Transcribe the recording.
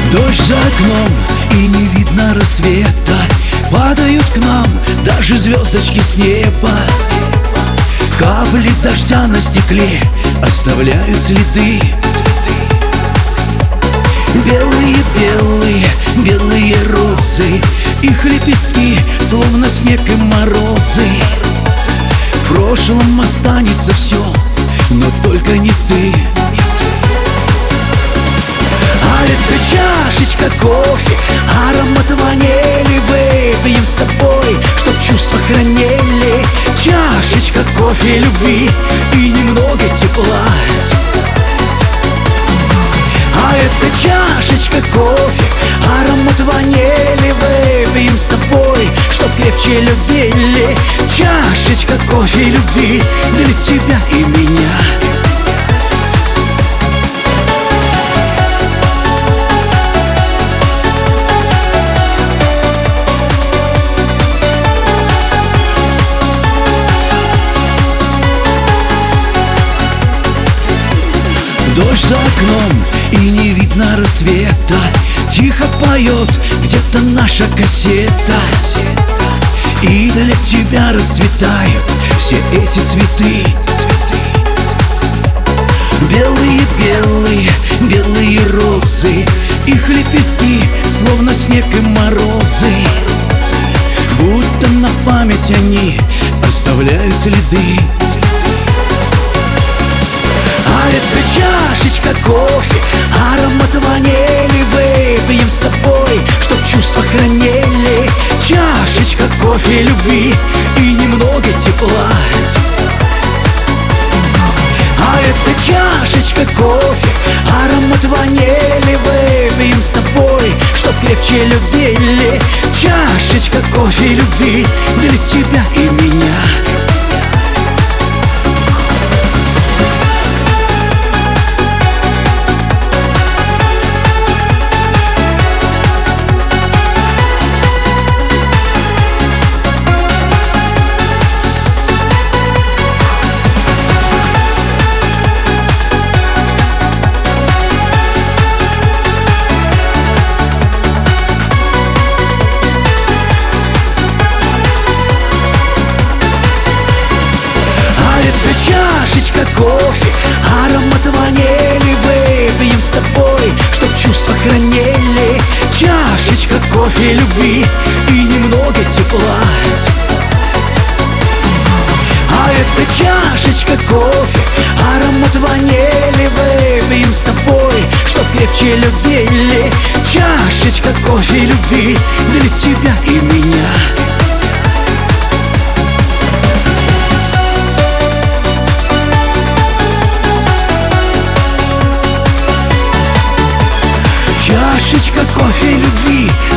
Дождь за окном и не видно рассвета, падают к нам даже звездочки с неба. Капли дождя на стекле оставляют следы. Белые-белые, белые розы, их лепестки словно снег и морозы. В прошлом останется все, но только не ты. А это чашечка кофе, аромат ванили. Выпьем с тобой, чтоб чувства хранили. Чашечка кофе любви и немного тепла. А это чашечка кофе, аромат ванили. Выпьем с тобой, чтоб крепче любили. Чашечка кофе любви для тебя и меня. Дождь за окном и не видно рассвета, тихо поет где-то наша кассета. И для тебя расцветают все эти цветы. Белые-белые, белые розы, их лепестки словно снег и морозы. Будто на память они оставляют следы. А это чашечка кофе, аромат ванили. Выпьем с тобой, чтоб чувства хранили. Чашечка кофе любви и немного тепла. А это чашечка кофе, аромат ванили. Выпьем с тобой, чтоб крепче любили. Чашечка кофе любви для тебя и меня. Чашечка кофе, аромат ванили. Выпьем с тобой, чтоб чувства хранили. Чашечка кофе любви и немного тепла. А это чашечка кофе, аромат ванили. Выпьем с тобой, чтоб крепче любили. Чашечка кофе любви для тебя и меня. Чашечка кофе любви